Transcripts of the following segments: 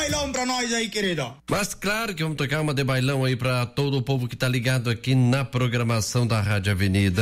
bailão pra nós aí, querido. Mas claro que vamos tocar uma de bailão aí pra todo o povo que tá ligado aqui na programação da Rádio Avenida.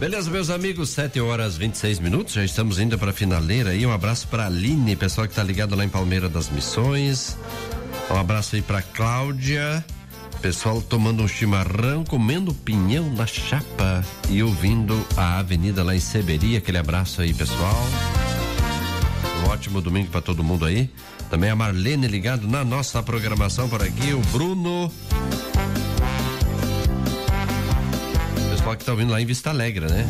Beleza, meus amigos, 7h26, já estamos indo para a finaleira aí. Um abraço para a Aline, pessoal que tá ligado lá em Palmeira das Missões. Um abraço aí para Cláudia, pessoal tomando um chimarrão, comendo pinhão na chapa e ouvindo a avenida lá em Seberi. Aquele abraço aí, pessoal. Um ótimo domingo para todo mundo aí. Também a Marlene ligado na nossa programação por aqui, o Bruno. Pessoal que tá ouvindo lá em Vista Alegre, né?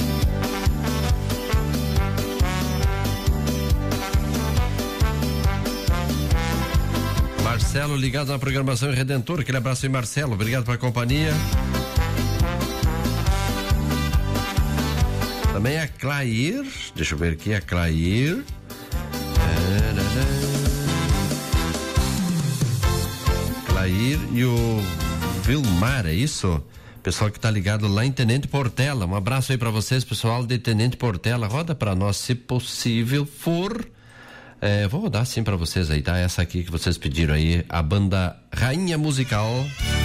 Marcelo ligado na programação Redentor, aquele abraço aí, Marcelo, obrigado pela companhia. Também a Clair, deixa eu ver aqui, a Clair. Clair e o Vilmar, é isso? Pessoal que tá ligado lá em Tenente Portela, um abraço aí pra vocês, pessoal de Tenente Portela, roda pra nós se possível for, vou rodar sim pra vocês aí, tá? Essa aqui que vocês pediram aí, a banda Rainha Musical.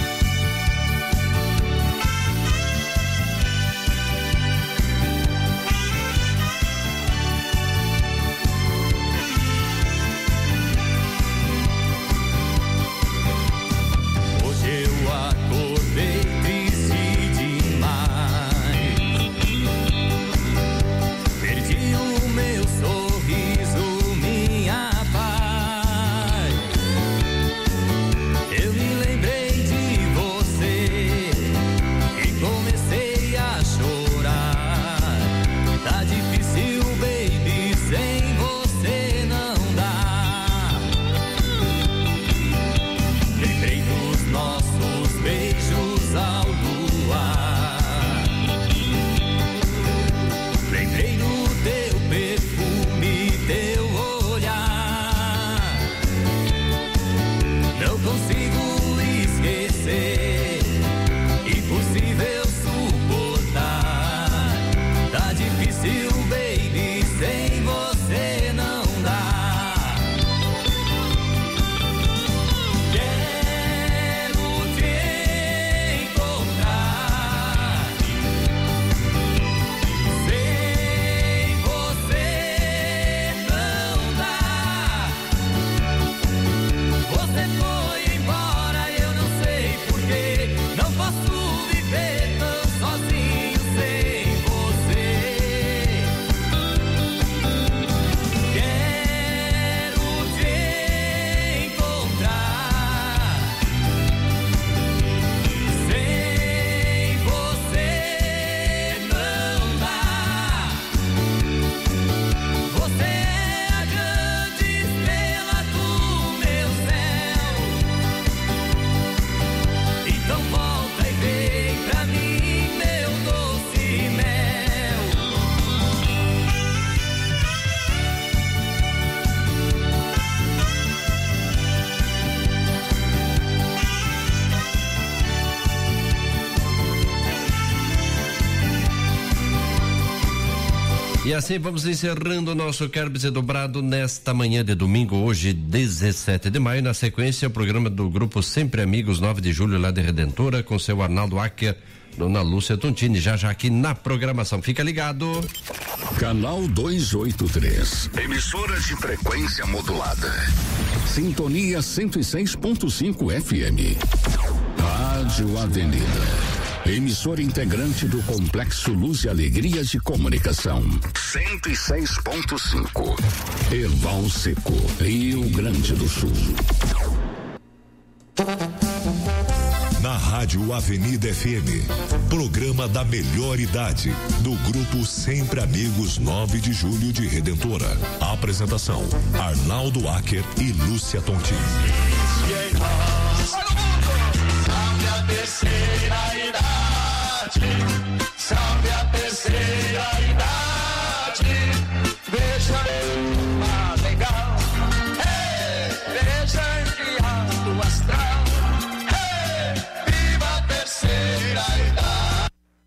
E assim vamos encerrando o nosso Quero Dizer Dobrado nesta manhã de domingo, hoje 17 de maio. Na sequência, o programa do Grupo Sempre Amigos, 9 de julho, lá de Redentora, com seu Arnaldo Acker, Dona Lúcia Tontini, já aqui na programação. Fica ligado. Canal 283. Emissoras de frequência modulada. Sintonia 106.5 FM. Rádio Avenida. Emissora integrante do Complexo Luz e Alegria de Comunicação. 106.5. Erval Seco, Rio Grande do Sul. Na Rádio Avenida FM, programa da melhor idade, do Grupo Sempre Amigos 9 de Julho de Redentora. A apresentação, Arnaldo Acker e Lúcia Tontini. Salve a terceira idade, salve a terceira idade, veja uma legal, veja que alto astral, viva a terceira idade.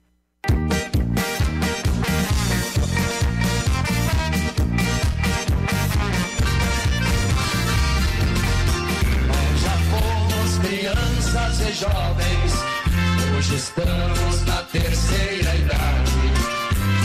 Nós já fomos crianças e jovens, hoje estamos na terceira idade.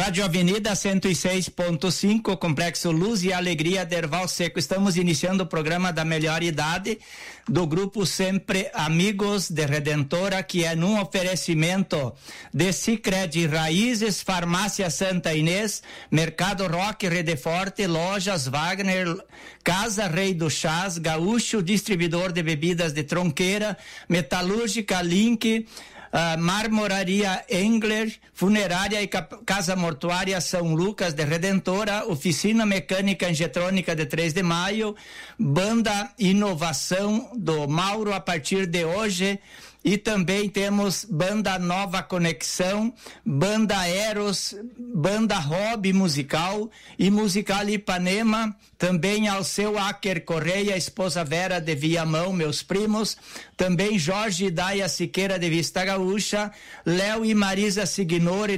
Rádio Avenida 106.5, Complexo Luz e Alegria de Erval Seco. Estamos iniciando o programa da melhor idade do grupo Sempre Amigos de Redentora, que é num oferecimento de Sicredi Raízes, Farmácia Santa Inês, Mercado Roque, Rede Forte, Lojas Wagner, Casa Rei do Chás, Gaúcho, distribuidor de bebidas de Tronqueira, Metalúrgica Link, Marmoraria Engler, Funerária e Casa Mortuária São Lucas de Redentora, Oficina Mecânica Injetrônica de 3 de Maio, Banda Inovação do Mauro a partir de hoje, e também temos Banda Nova Conexão, Banda Eros, Banda Hobby Musical e Musical Ipanema, também Alceu Acker Correia, Esposa Vera de Viamão, meus primos, também Jorge e Daia Siqueira de Vista Gaúcha, Léo e Marisa Signori,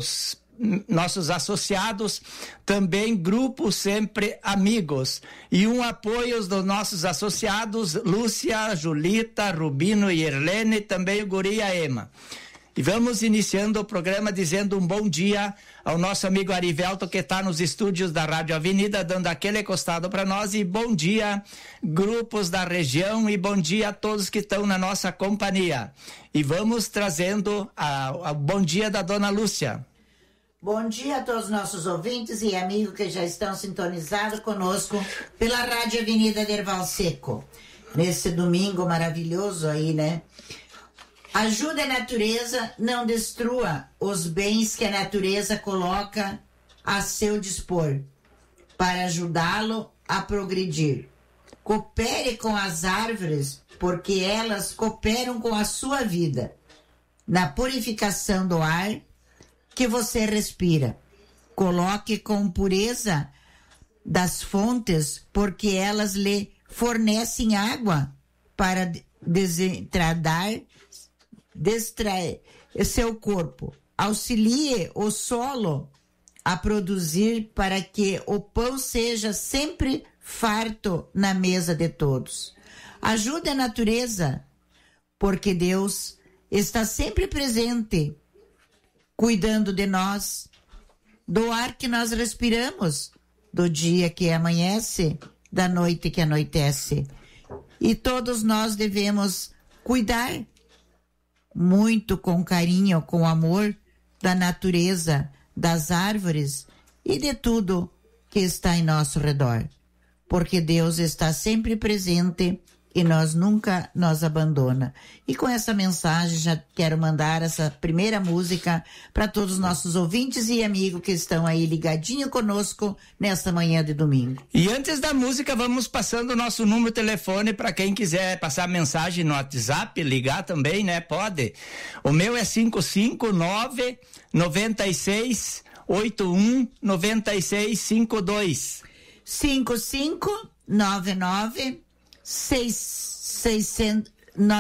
nossos associados, também Grupo Sempre Amigos, e um apoio dos nossos associados, Lúcia, Julita, Rubino e Erlene, também o Guria Ema. E vamos iniciando o programa dizendo um bom dia ao nosso amigo Arivelto, que está nos estúdios da Rádio Avenida, dando aquele costado para nós, e bom dia grupos da região, e bom dia a todos que estão na nossa companhia. E vamos trazendo o bom dia da Dona Lúcia. Bom dia a todos os nossos ouvintes e amigos que já estão sintonizados conosco pela Rádio Avenida de Erval Seco. Nesse domingo maravilhoso aí, né? Ajude a natureza, não destrua os bens que a natureza coloca a seu dispor, para ajudá-lo a progredir. Coopere com as árvores, porque elas cooperam com a sua vida, na purificação do ar que você respira. Coloque com pureza das fontes, porque elas lhe fornecem água para distrair seu corpo. Auxilie o solo a produzir para que o pão seja sempre farto na mesa de todos. Ajude a natureza, porque Deus está sempre presente, cuidando de nós, do ar que nós respiramos, do dia que amanhece, da noite que anoitece. E todos nós devemos cuidar muito com carinho, com amor da natureza, das árvores e de tudo que está em nosso redor. Porque Deus está sempre presente e nós nunca nos abandona. E com essa mensagem já quero mandar essa primeira música para todos os nossos ouvintes e amigos que estão aí ligadinho conosco nesta manhã de domingo. E antes da música, vamos passando o nosso número de telefone para quem quiser passar mensagem no WhatsApp, ligar também, né? Pode. O meu é 559 96 81 96 52. 5599 609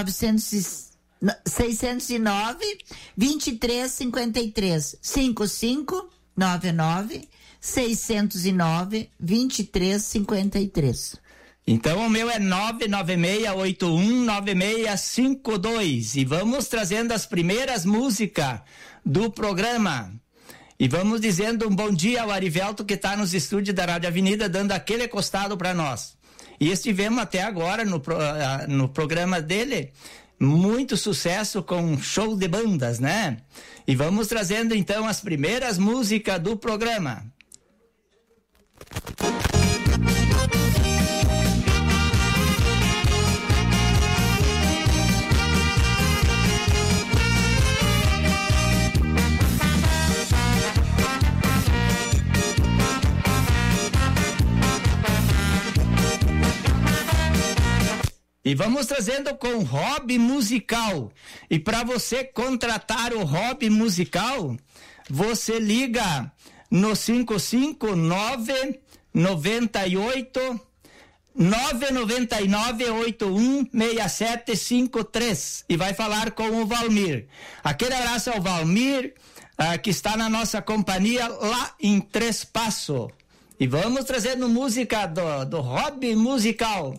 2353 5599 609 2353. Então o meu é 996819652 e vamos trazendo as primeiras músicas do programa. E vamos dizendo um bom dia ao Arivelto, que está nos estúdios da Rádio Avenida, dando aquele costado para nós. E estivemos até agora no programa dele, muito sucesso com show de bandas, né? E vamos trazendo então as primeiras músicas do programa. E vamos trazendo com hobby musical. E para você contratar o hobby musical, você liga no 559 98 999 81 6753 e vai falar com o Valmir. Aquele abraço ao Valmir, que está na nossa companhia lá em Três Passos. E vamos trazendo música do hobby musical.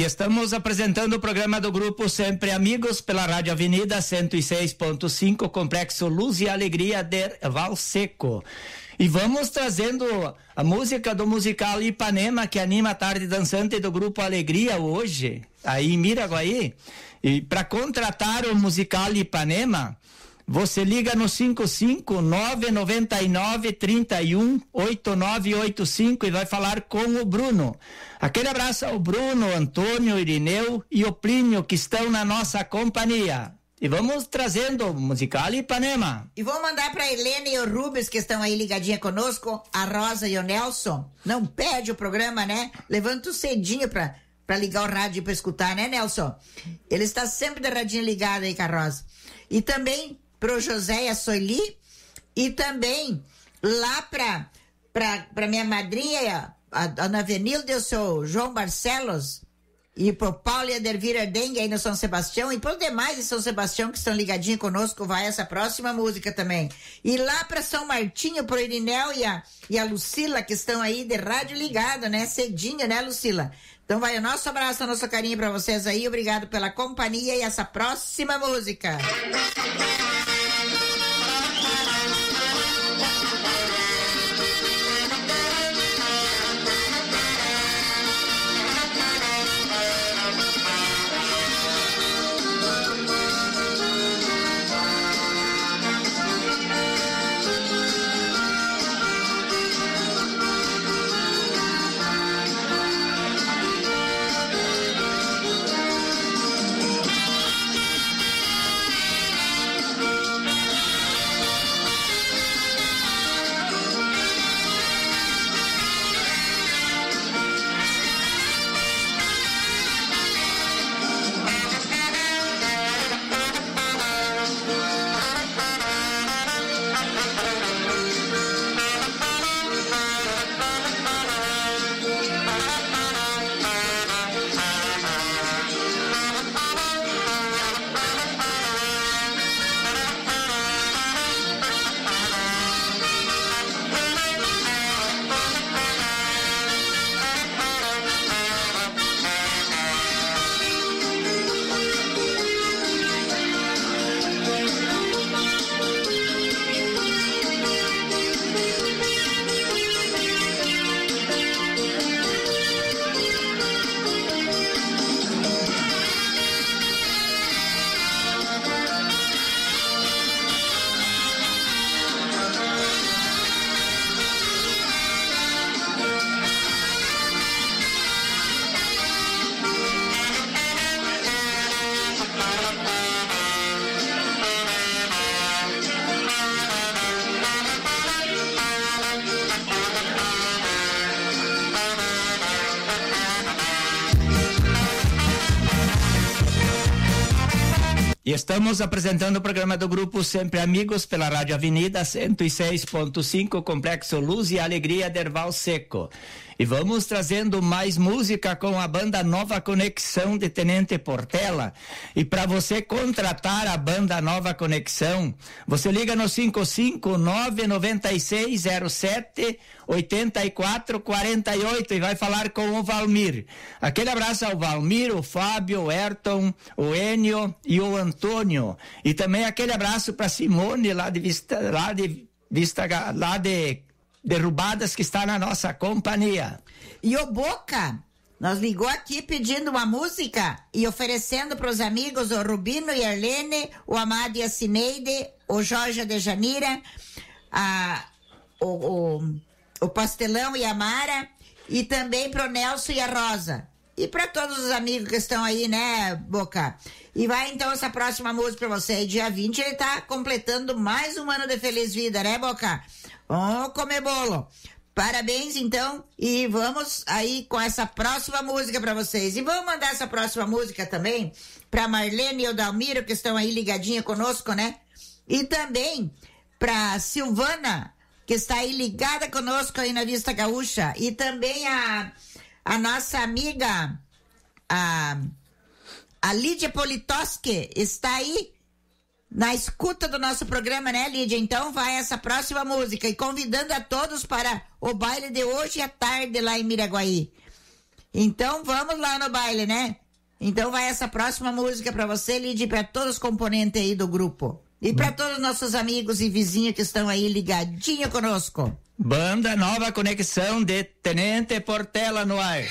E estamos apresentando o programa do Grupo Sempre Amigos pela Rádio Avenida 106.5, Complexo Luz e Alegria de Valseco. E vamos trazendo a música do musical Ipanema, que anima a tarde dançante do Grupo Alegria hoje, aí em Miraguaí. E para contratar o musical Ipanema, você liga no 55999318985 e vai falar com o Bruno. Aquele abraço ao Bruno, Antônio, Irineu e o Plínio, que estão na nossa companhia. E vamos trazendo o musical Ipanema. E vou mandar para Helena e o Rubens, que estão aí ligadinha conosco, a Rosa e o Nelson. Não perde o programa, né? Levanta cedinho para ligar o rádio para escutar, né, Nelson? Ele está sempre de radinho ligado aí com a Rosa. E também pro José e a Soili, e também lá pra minha madrinha, a Dona Avenilda e o seu João Barcelos, e pro Paulo e a Dervira Dengue aí no São Sebastião, e pros demais de São Sebastião que estão ligadinhos conosco, vai essa próxima música também. E lá pra São Martinho, pro Irineu e a Lucila, que estão aí de rádio ligado, né, cedinho, né, Lucila? Então vai o nosso abraço, o nosso carinho pra vocês aí, obrigado pela companhia e essa próxima música. E estamos apresentando o programa do Grupo Sempre Amigos pela Rádio Avenida 106.5, Complexo Luz e Alegria de Valseco. E vamos trazendo mais música com a banda Nova Conexão de Tenente Portela. E para você contratar a banda Nova Conexão, você liga no 55996078448 e vai falar com o Valmir. Aquele abraço ao Valmir, o Fábio, o Ayrton, o Enio e o Antônio. E também aquele abraço para Simone lá de Derrubadas, que está na nossa companhia. E o Boca nós ligou aqui pedindo uma música e oferecendo para os amigos o Rubino e a Arlene, o Amado e a Cineide, o Jorge de Janira, o Pastelão e a Mara, e também para o Nelson e a Rosa. E para todos os amigos que estão aí, né, Boca? E vai então essa próxima música para você. Dia 20 ele tá completando mais um ano de feliz vida, né, Boca? Vamos comer bolo. Parabéns, então, e vamos aí com essa próxima música para vocês. E vamos mandar essa próxima música também para Marlene e o Dalmiro, que estão aí ligadinha conosco, né? E também para Silvana, que está aí ligada conosco aí na Vista Gaúcha. E também a nossa amiga, a Lídia Politoski, está aí na escuta do nosso programa, né, Lídia? Então vai essa próxima música e convidando a todos para o baile de hoje à tarde lá em Miraguaí. Então vamos lá no baile, né? Então vai essa próxima música pra você, Lidy, pra todos os componentes aí do grupo. E pra todos os nossos amigos e vizinhos que estão aí ligadinho conosco. Banda Nova Conexão de Tenente Portela no ar.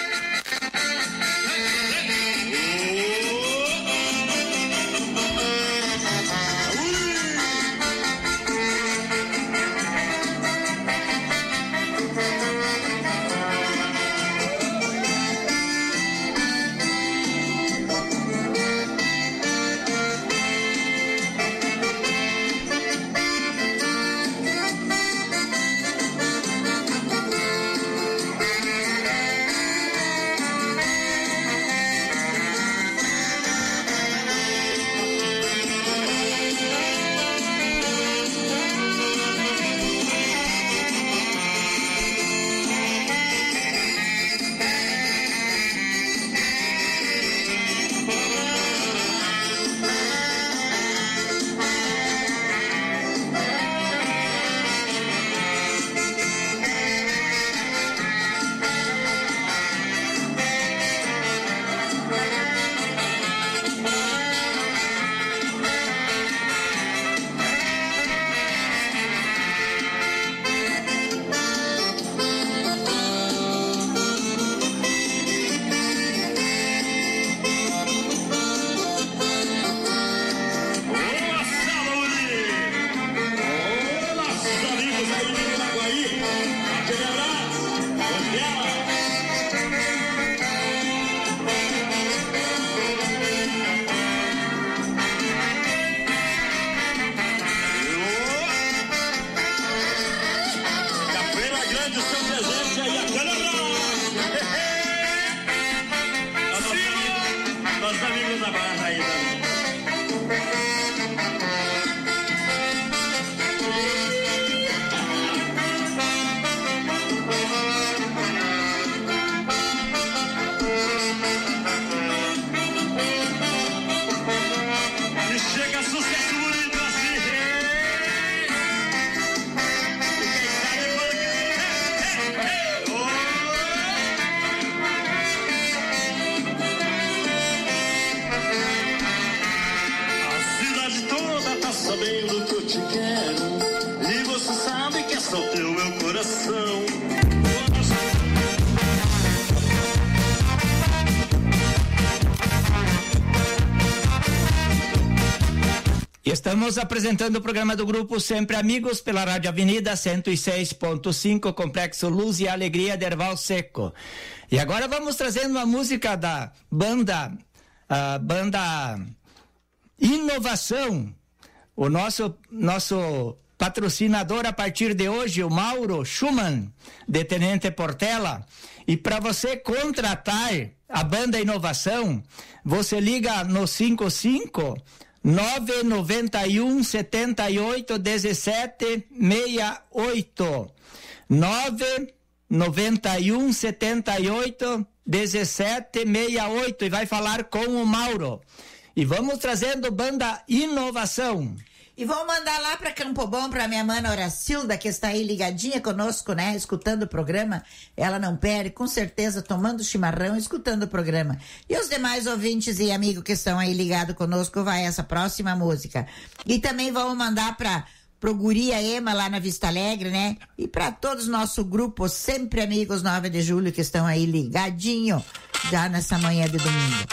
Estamos apresentando o programa do Grupo Sempre Amigos pela Rádio Avenida 106.5, Complexo Luz e Alegria de Erval Seco. E agora vamos trazendo uma música da banda Inovação. O nosso patrocinador a partir de hoje, o Mauro Schumann, de Tenente Portela. E para você contratar a banda Inovação, você liga no 55 991 78 17 68. 991 78 17 68 e vai falar com o Mauro. E vamos trazendo banda Inovação. E vamos mandar lá para Campo Bom para minha mana Horacilda, que está aí ligadinha conosco, né? Escutando o programa. Ela não perde, com certeza, tomando chimarrão, escutando o programa. E os demais ouvintes e amigos que estão aí ligados conosco, vai essa próxima música. E também vamos mandar pro Guria Ema lá na Vista Alegre, né? E para todos nosso grupo Sempre Amigos 9 de Julho, que estão aí ligadinho já nessa manhã de domingo.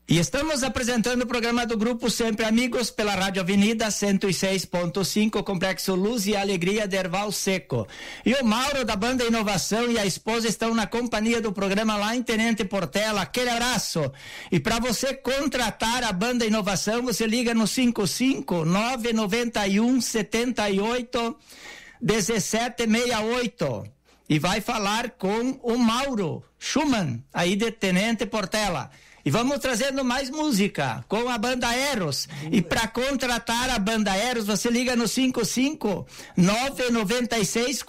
E estamos apresentando o programa do Grupo Sempre Amigos pela Rádio Avenida 106.5, Complexo Luz e Alegria de Erval Seco. E o Mauro da Banda Inovação e a esposa estão na companhia do programa lá em Tenente Portela. Aquele abraço. E para você contratar a Banda Inovação, você liga no 55991 78 1768 e vai falar com o Mauro Schumann, aí de Tenente Portela. E vamos trazendo mais música com a Banda Eros. E para contratar a Banda Eros, você liga no 55996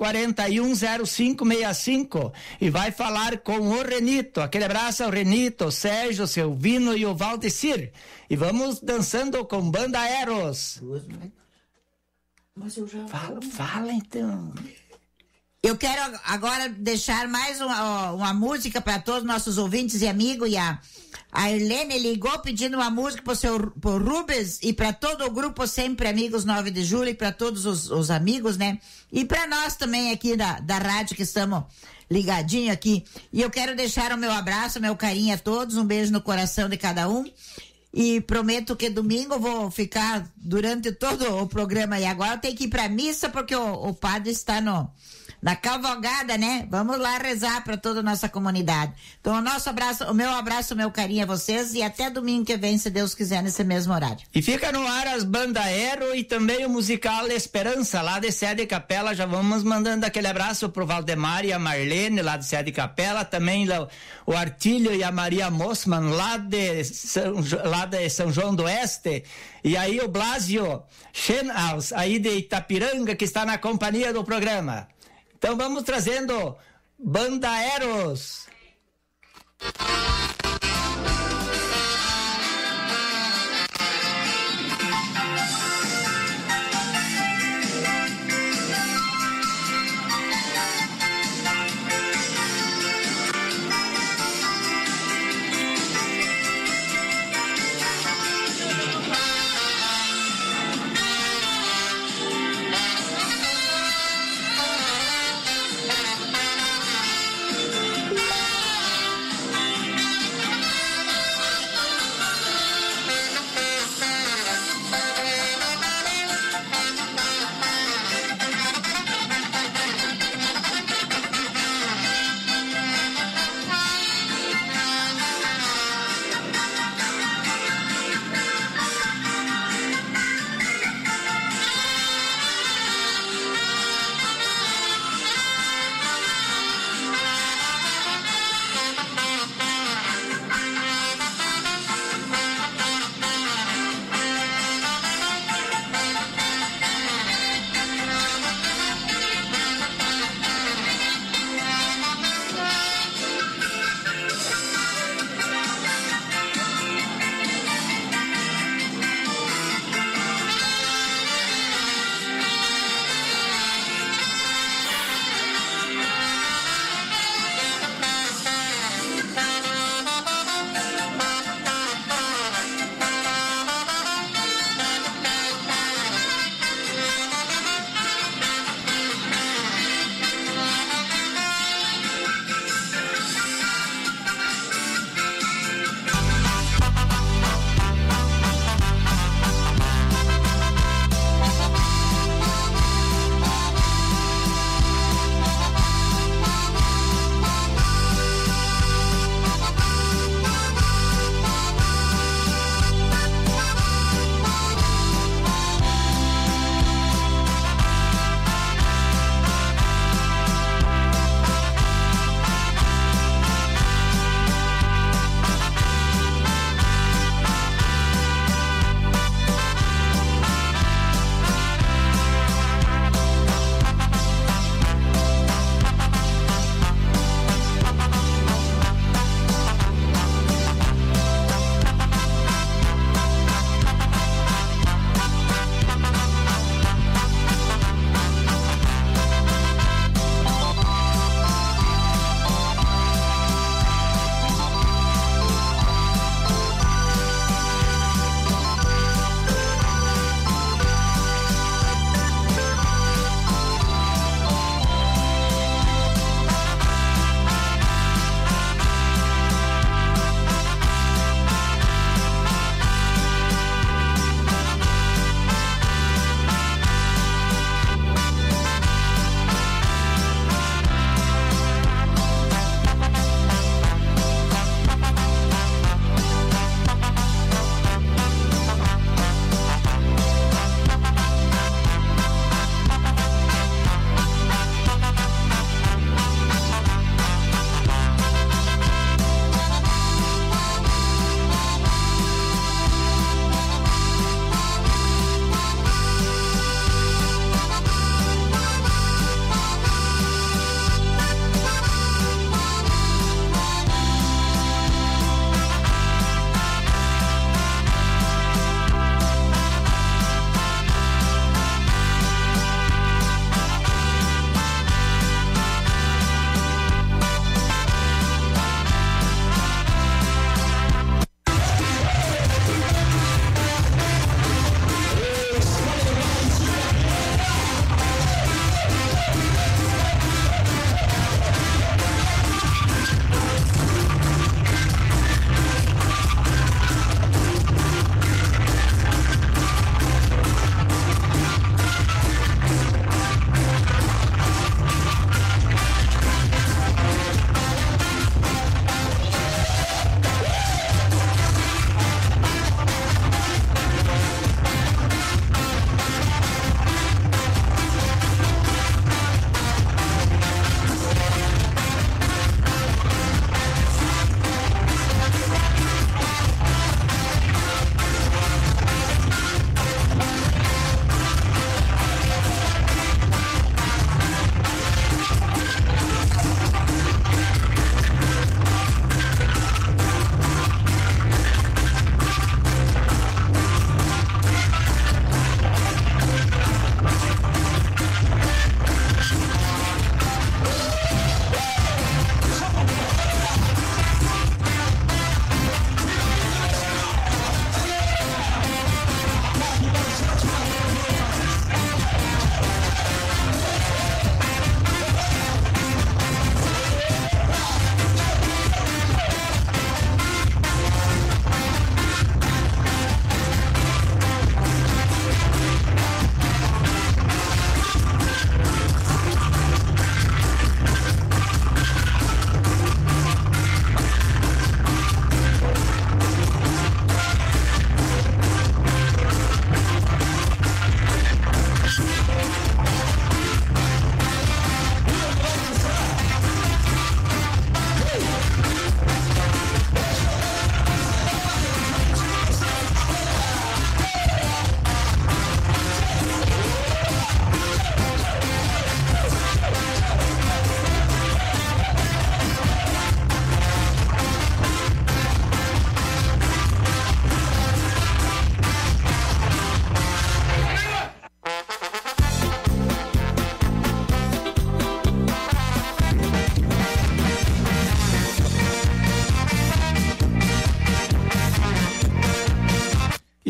410565 e vai falar com o Renito. Aquele abraço ao Renito, o Sérgio, o Silvino e o Valdecir. E vamos dançando com Banda Eros. Mas eu já Fala então. Eu quero agora deixar mais uma música para todos os nossos ouvintes e amigos. E a Irlene ligou pedindo uma música pro Rubens e para todo o grupo Sempre Amigos 9 de Julho e para todos os amigos, né? E para nós também aqui da rádio que estamos ligadinho aqui. E eu quero deixar o meu abraço, meu carinho a todos, um beijo no coração de cada um. E prometo que domingo eu vou ficar durante todo o programa. E agora eu tenho que ir pra missa porque o padre está na cavalgada, né? Vamos lá rezar para toda a nossa comunidade. Então o meu abraço, o meu carinho a vocês e até domingo que vem, se Deus quiser, nesse mesmo horário. E fica no ar as Banda Aero e também o musical Esperança, lá de Sé de Capela. Já vamos mandando aquele abraço pro Valdemar e a Marlene, lá de Sé de Capela. Também o Artílio e a Maria Mossman, lá de São João do Oeste. E aí o Blasio Schenhaus, aí de Itapiranga, que está na companhia do programa. Então vamos trazendo Banda Eros.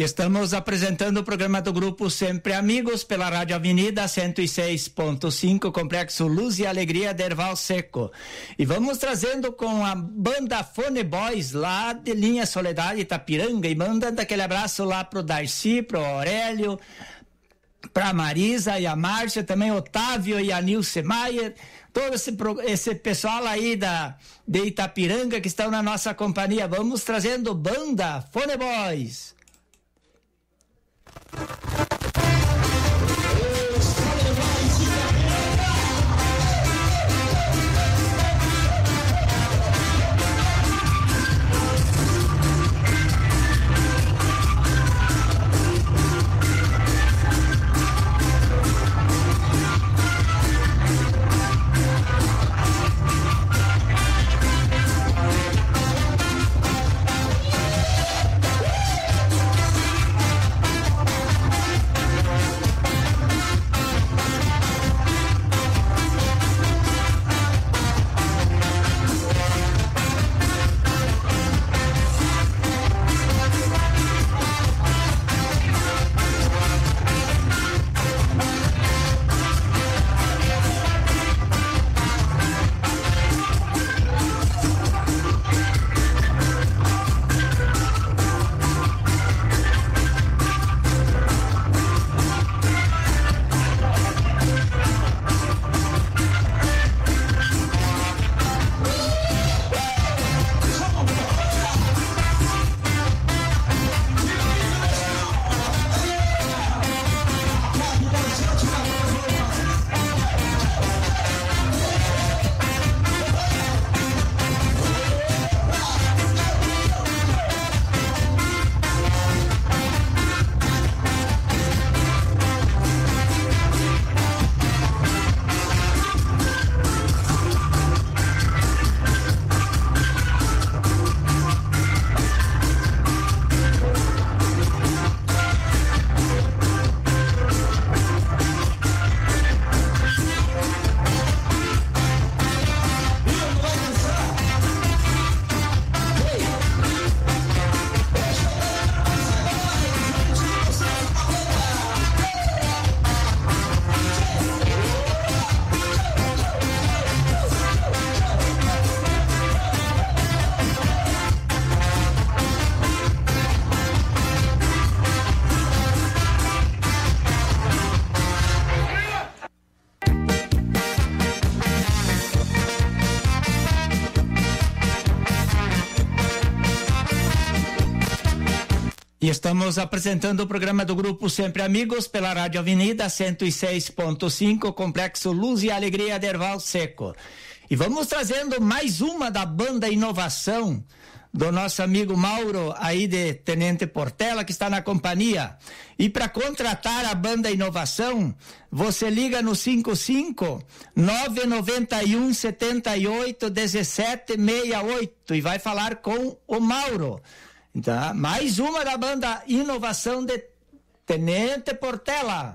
Estamos apresentando o programa do Grupo Sempre Amigos pela Rádio Avenida 106.5, Complexo Luz e Alegria de Erval Seco. E vamos trazendo com a banda Fone Boys lá de Linha Soledade Itapiranga, e mandando aquele abraço lá pro Darcy, pro Aurélio, pra Marisa e a Márcia, também Otávio e a Nilce Maier, todo esse pessoal aí de Itapiranga que estão na nossa companhia. Vamos trazendo banda Fone Boys. E estamos apresentando o programa do Grupo Sempre Amigos pela Rádio Avenida 106.5, Complexo Luz e Alegria de Erval Seco. E vamos trazendo mais uma da banda Inovação, do nosso amigo Mauro, aí de Tenente Portela, que está na companhia. E para contratar a banda Inovação, você liga no 55-991 78 17 68 e vai falar com o Mauro. Então, mais uma da banda Inovação de Tenente Portela.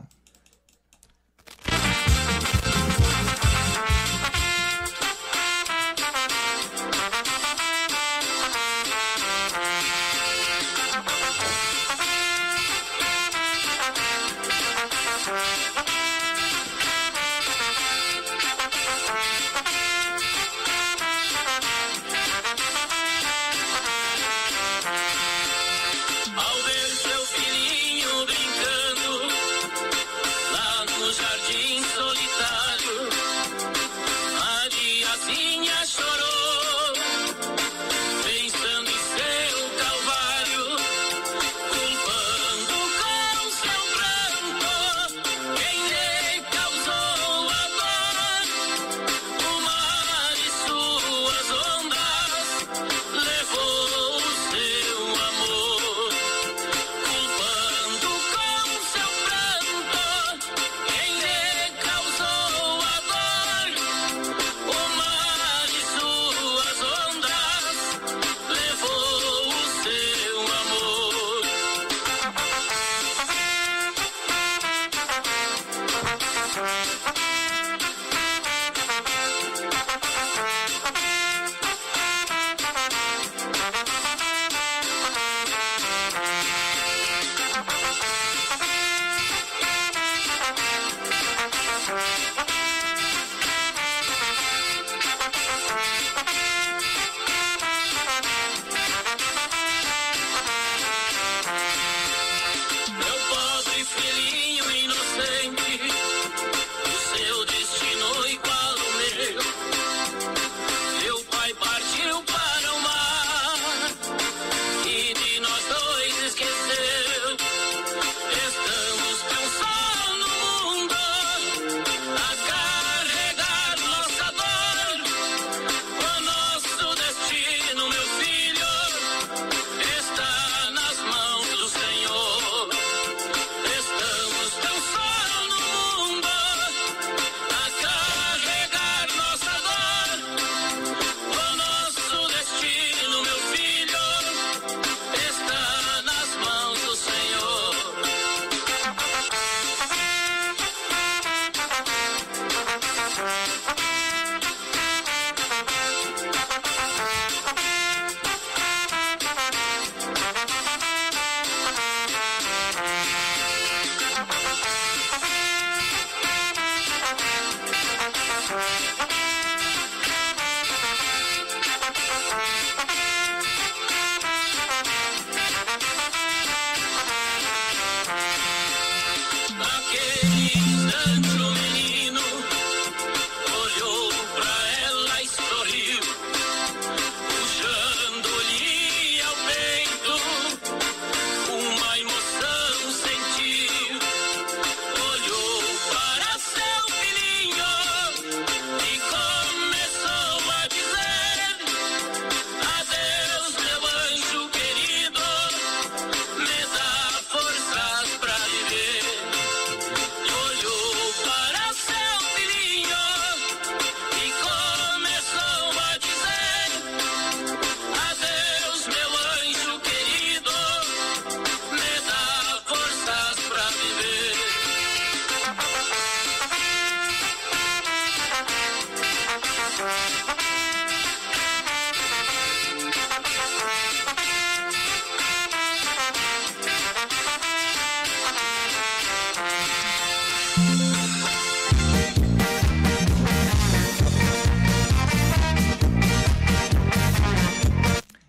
Ao ver seu filhinho brincando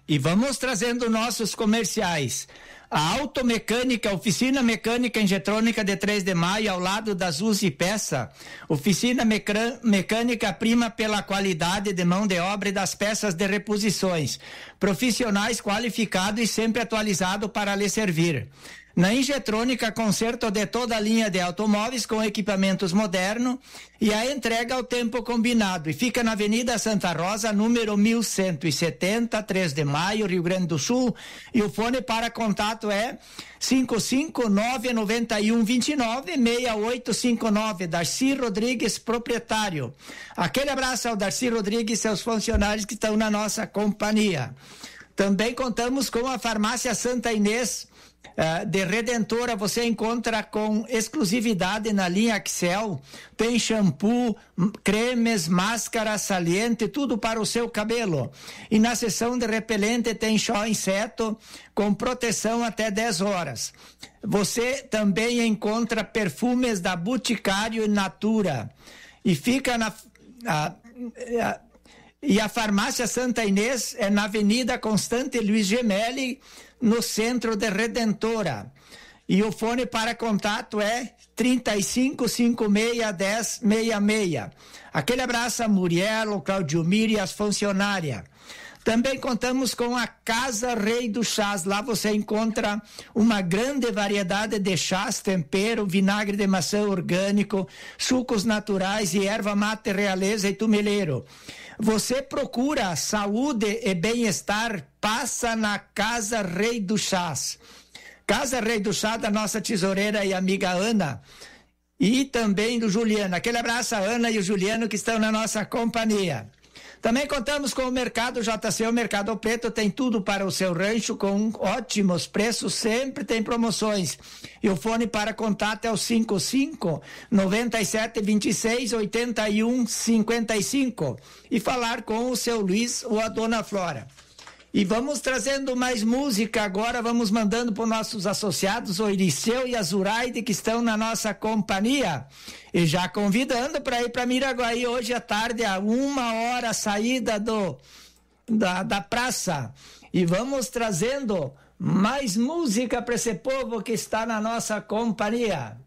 E vamos trazendo nossos comerciais. A Automecânica, Oficina Mecânica Injetrônica de 3 de Maio, ao lado das Uzi Peça. Oficina Mecânica prima pela qualidade de mão de obra e das peças de reposições. Profissionais qualificados e sempre atualizados para lhe servir. Na Injetrônica, conserto de toda a linha de automóveis com equipamentos modernos e a entrega ao tempo combinado. E fica na Avenida Santa Rosa, número 1170, 3 de Maio, Rio Grande do Sul. E o fone para contato é 559-9129-6859. Darcy Rodrigues, proprietário. Aquele abraço ao Darcy Rodrigues e seus funcionários que estão na nossa companhia. Também contamos com a Farmácia Santa Inês, de Redentora. Você encontra com exclusividade na linha Axel. Tem shampoo, cremes, máscara, saliente, tudo para o seu cabelo. E na seção de repelente tem Show Inseto com proteção até 10 horas. Você também encontra perfumes da Boticário e Natura. E fica e a Farmácia Santa Inês é na Avenida Constante Luiz Gemelli, no centro de Redentora. E o fone para contato é 35561066. Aquele abraço a Muriel, o Claudio Miri e as funcionárias. Também contamos com a Casa Rei dos Chás. Lá você encontra uma grande variedade de chás, tempero, vinagre de maçã orgânico, sucos naturais e erva mate realeza e tumeleiro. Você procura saúde e bem-estar, passa na Casa Rei dos Chás. Casa Rei do Chá da nossa tesoureira e amiga Ana. E também do Juliano. Aquele abraço a Ana e o Juliano que estão na nossa companhia. Também contamos com o Mercado JC, o Mercado Preto tem tudo para o seu rancho com ótimos preços, sempre tem promoções. E o fone para contato é o 55-9726-8155. E falar com o seu Luiz ou a dona Flora. E vamos trazendo mais música agora, vamos mandando para os nossos associados, o Iriceu e a Zuraide, que estão na nossa companhia. E já convidando para ir para Miraguaí hoje à tarde, a 1h, saída da praça. E vamos trazendo mais música para esse povo que está na nossa companhia.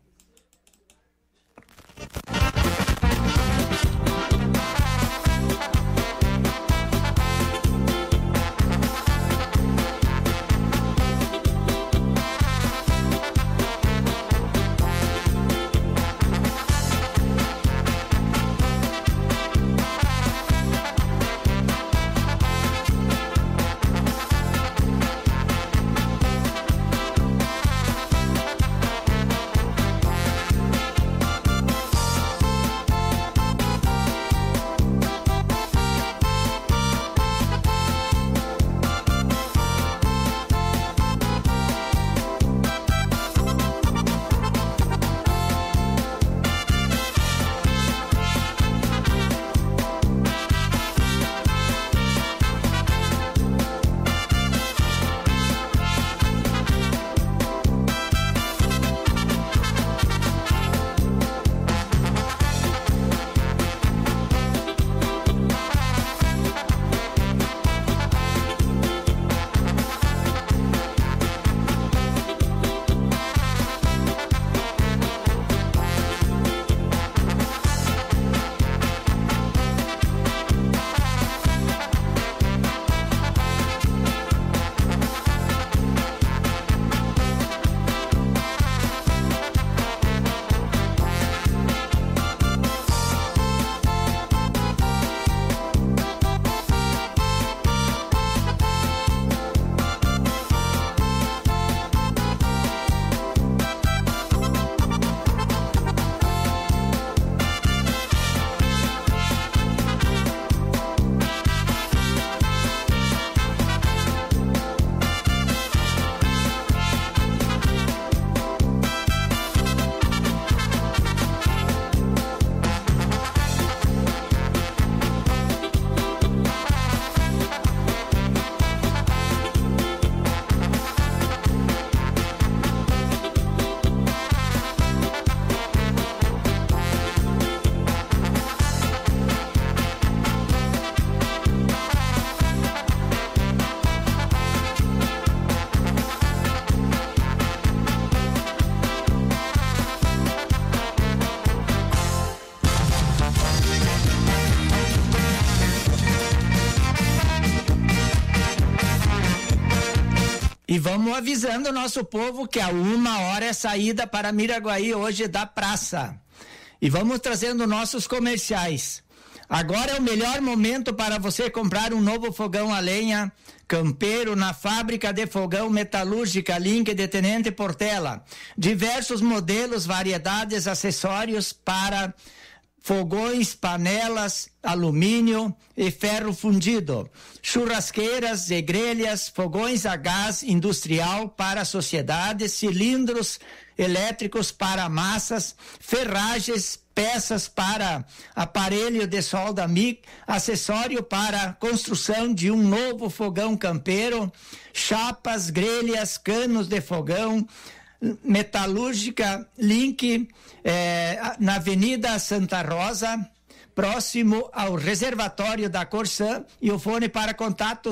E vamos avisando o nosso povo que a 1h é saída para Miraguaí hoje da praça. E vamos trazendo nossos comerciais. Agora é o melhor momento para você comprar um novo fogão a lenha campeiro na fábrica de fogão metalúrgica Link de Tenente Portela. Diversos modelos, variedades, acessórios para fogões, panelas, alumínio e ferro fundido, churrasqueiras e grelhas, fogões a gás industrial para sociedades, cilindros elétricos para massas, ferragens, peças para aparelho de solda MIG, acessório para construção de um novo fogão campeiro, chapas, grelhas, canos de fogão, metalúrgica Link, na Avenida Santa Rosa, próximo ao reservatório da Corsã, e o fone para contato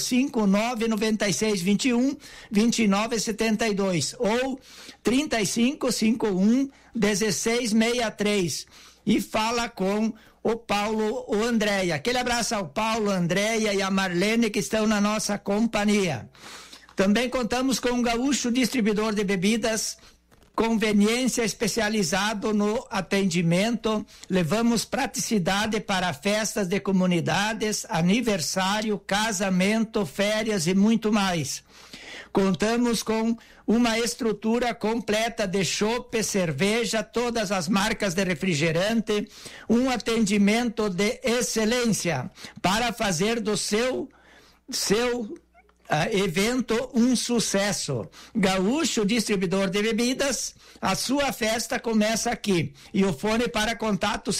559-9621-2972 ou 3551-1663 e fala com o Paulo ou Andréia. Aquele abraço ao Paulo, Andréia e a Marlene que estão na nossa companhia. Também contamos com um Gaúcho distribuidor de bebidas, conveniência especializado no atendimento, levamos praticidade para festas de comunidades, aniversário, casamento, férias e muito mais. Contamos com uma estrutura completa de chopp, cerveja, todas as marcas de refrigerante, um atendimento de excelência para fazer do seu evento um sucesso. Gaúcho distribuidor de bebidas, a sua festa começa aqui. E o fone para contato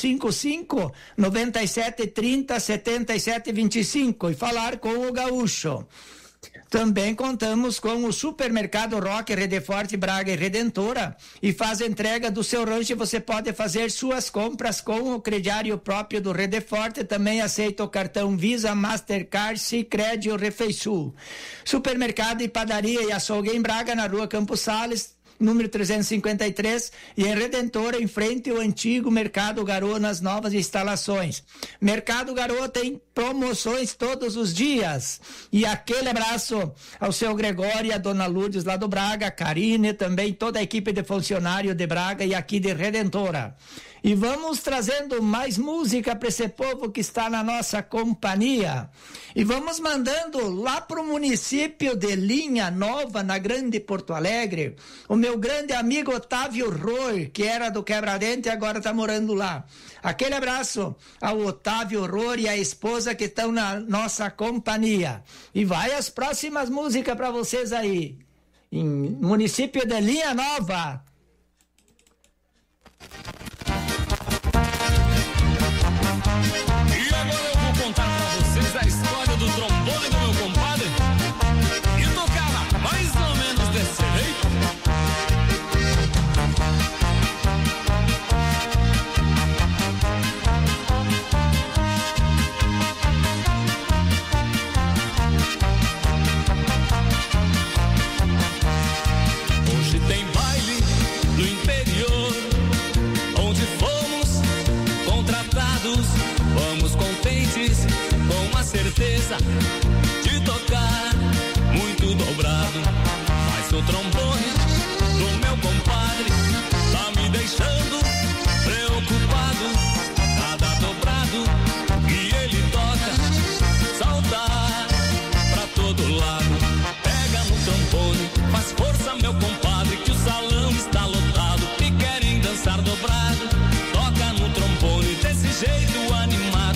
55-9730-7725 e falar com o Gaúcho. Também contamos com o Supermercado Rock, Redeforte, Braga e Redentora, e faz entrega do seu rancho e você pode fazer suas compras com o crediário próprio do Redeforte. Também aceita o cartão Visa, Mastercard, Sicredi ou Refeisul. Supermercado e padaria e açougue em Braga, na rua Campos Sales, número 353, e em Redentora, em frente ao antigo Mercado Garoa, nas novas instalações. Mercado Garoa tem promoções todos os dias. E aquele abraço ao seu Gregório e a dona Lourdes lá do Braga, a Karine, também toda a equipe de funcionário de Braga e aqui de Redentora. E vamos trazendo mais música para esse povo que está na nossa companhia. E vamos mandando lá para o município de Linha Nova, na Grande Porto Alegre, o meu grande amigo Otávio Roy, que era do Quebradente e agora está morando lá. Aquele abraço ao Otávio Roy e a esposa que estão na nossa companhia. E vai as próximas músicas para vocês aí. Em município de Linha Nova. E agora eu vou contar pra vocês a história do trombone do meu compadre, e tocava mais ou menos desse jeito. Hoje tem baile no interior, onde fomos contratados. Vamos contentes, com a certeza